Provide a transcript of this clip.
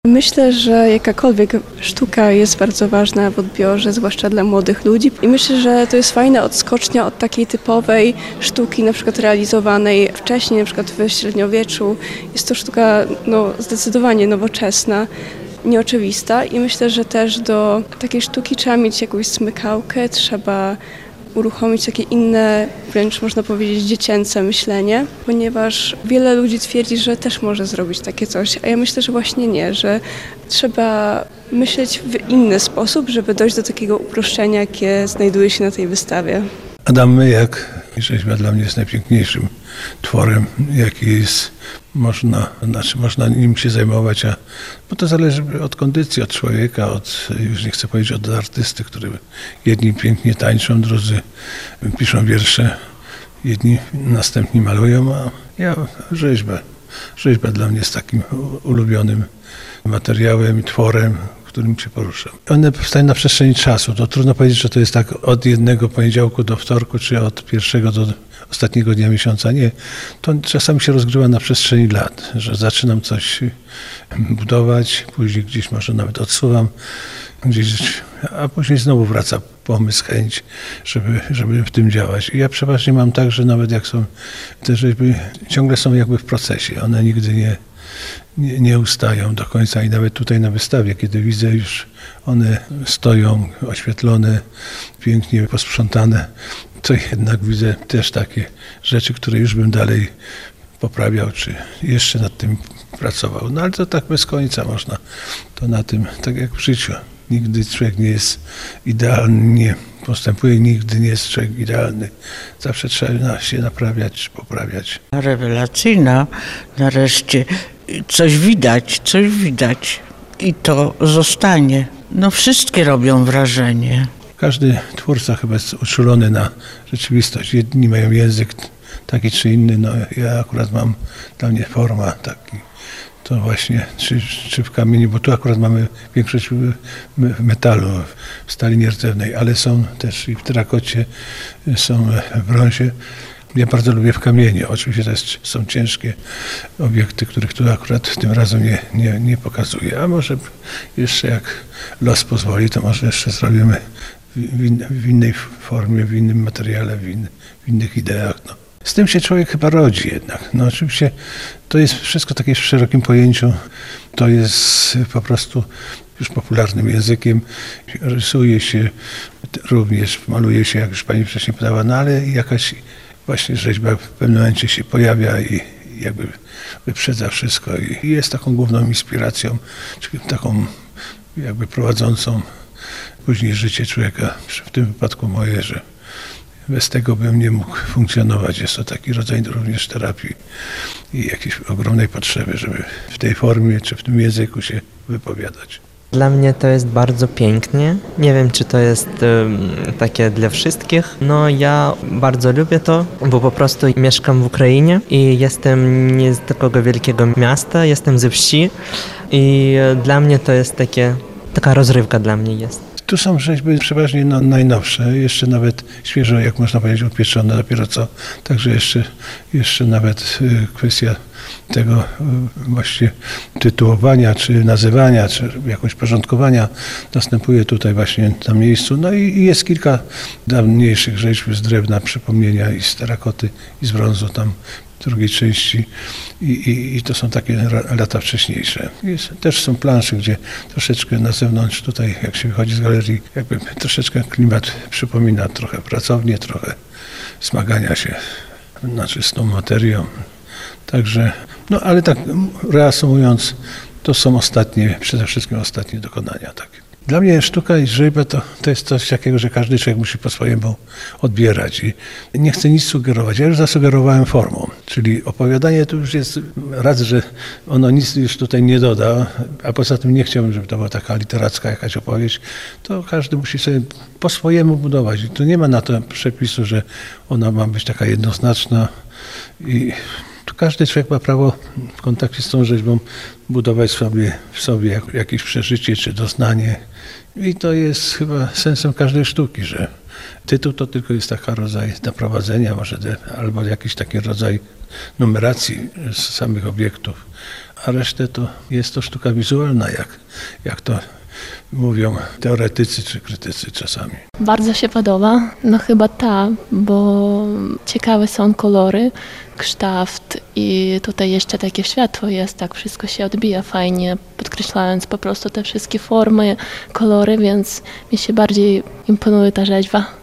Myślę, że jakakolwiek sztuka jest bardzo ważna w odbiorze, zwłaszcza dla młodych ludzi. I myślę, że to jest fajna odskocznia od takiej typowej sztuki, na przykład realizowanej wcześniej, na przykład w średniowieczu. Jest to sztuka zdecydowanie nowoczesna, nieoczywista i myślę, że też do takiej sztuki trzeba mieć jakąś smykałkę, trzeba uruchomić takie inne, wręcz można powiedzieć dziecięce myślenie, ponieważ wiele ludzi twierdzi, że też może zrobić takie coś, a ja myślę, że właśnie nie, że trzeba myśleć w inny sposób, żeby dojść do takiego uproszczenia, jakie znajduje się na tej wystawie. Adam Myjak, rzeźba dla mnie jest najpiękniejszym tworem, jaki jest. Można nim się zajmować, bo to zależy od kondycji, od człowieka, już nie chcę powiedzieć od artysty, który jedni pięknie tańczą, drudzy piszą wiersze, jedni następnie malują, a ja rzeźba dla mnie jest takim ulubionym materiałem i tworem, którym się poruszam. One powstają na przestrzeni czasu. To trudno powiedzieć, że to jest tak od jednego poniedziałku do wtorku, czy od pierwszego do ostatniego dnia miesiąca. Nie. To czasami się rozgrywa na przestrzeni lat, że zaczynam coś budować, później gdzieś może nawet odsuwam, a później znowu wraca pomysł, chęć, żeby w tym działać. I ja przeważnie mam tak, że nawet jak są te rzeźby, ciągle są jakby w procesie. One nigdy nie ustają do końca i nawet tutaj na wystawie, kiedy widzę już one stoją oświetlone, pięknie posprzątane, to jednak widzę też takie rzeczy, które już bym dalej poprawiał, czy jeszcze nad tym pracował. No ale to tak bez końca można. To na tym, tak jak w życiu. Nigdy człowiek nie jest idealnie postępuje, nigdy nie jest człowiek idealny. Zawsze trzeba się naprawiać, poprawiać. Rewelacyjna, nareszcie coś widać i to zostanie. No wszystkie robią wrażenie. Każdy twórca chyba jest uczulony na rzeczywistość. Jedni mają język taki czy inny, no ja akurat mam, dla mnie forma taki. To właśnie czy w kamieniu, bo tu akurat mamy większość metalu, w stali nierdzewnej, ale są też i w terakocie, są w brązie. Ja bardzo lubię w kamieniu. Oczywiście są ciężkie obiekty, których tu akurat tym razem nie pokazuję. A może jeszcze jak los pozwoli, to może jeszcze zrobimy w innej formie, w innym materiale, w innych ideach. No. Z tym się człowiek chyba rodzi jednak. No oczywiście to jest wszystko takie w szerokim pojęciu. To jest po prostu już popularnym językiem. Rysuje się również, maluje się, jak już pani wcześniej podała, no ale jakaś właśnie rzeźba w pewnym momencie się pojawia i jakby wyprzedza wszystko i jest taką główną inspiracją, czyli taką jakby prowadzącą później życie człowieka, w tym wypadku moje, że bez tego bym nie mógł funkcjonować. Jest to taki rodzaj również terapii i jakiejś ogromnej potrzeby, żeby w tej formie czy w tym języku się wypowiadać. Dla mnie to jest bardzo pięknie. Nie wiem, czy to jest takie dla wszystkich. No ja bardzo lubię to, bo po prostu mieszkam w Ukrainie i jestem nie z takiego wielkiego miasta, jestem ze wsi i dla mnie to jest taka rozrywka dla mnie jest. Tu są rzeźby przeważnie najnowsze, jeszcze nawet świeżo, jak można powiedzieć, upieczone dopiero co. Także jeszcze nawet kwestia tego właśnie tytułowania, czy nazywania, czy jakoś porządkowania następuje tutaj właśnie na miejscu. No i jest kilka dawniejszych rzeźb z drewna, przypomnienia i z terakoty, i z brązu tam w drugiej części i to są takie lata wcześniejsze. Też są plansze, gdzie troszeczkę na zewnątrz, tutaj jak się wychodzi z galerii, jakby troszeczkę klimat przypomina trochę pracownię, trochę zmagania się na czystą materią. Także, no ale tak reasumując, to są przede wszystkim ostatnie dokonania takie. Dla mnie sztuka i rzeźba to jest coś takiego, że każdy człowiek musi po swojemu odbierać i nie chcę nic sugerować. Ja już zasugerowałem formą, czyli opowiadanie to już jest raz, że ono nic już tutaj nie doda, a poza tym nie chciałbym, żeby to była taka literacka jakaś opowieść, to każdy musi sobie po swojemu budować i tu nie ma na to przepisu, że ona ma być taka jednoznaczna i tu każdy człowiek ma prawo w kontakcie z tą rzeźbą budować w sobie jakieś przeżycie czy doznanie. I to jest chyba sensem każdej sztuki, że tytuł to tylko jest taki rodzaj naprowadzenia może albo jakiś taki rodzaj numeracji z samych obiektów, a resztę to jest to sztuka wizualna, jak to mówią teoretycy czy krytycy czasami. Bardzo się podoba, no chyba ta, bo ciekawe są kolory, kształt i tutaj jeszcze takie światło jest, tak wszystko się odbija fajnie, podkreślając po prostu te wszystkie formy, kolory, więc mi się bardziej imponuje ta rzeźba.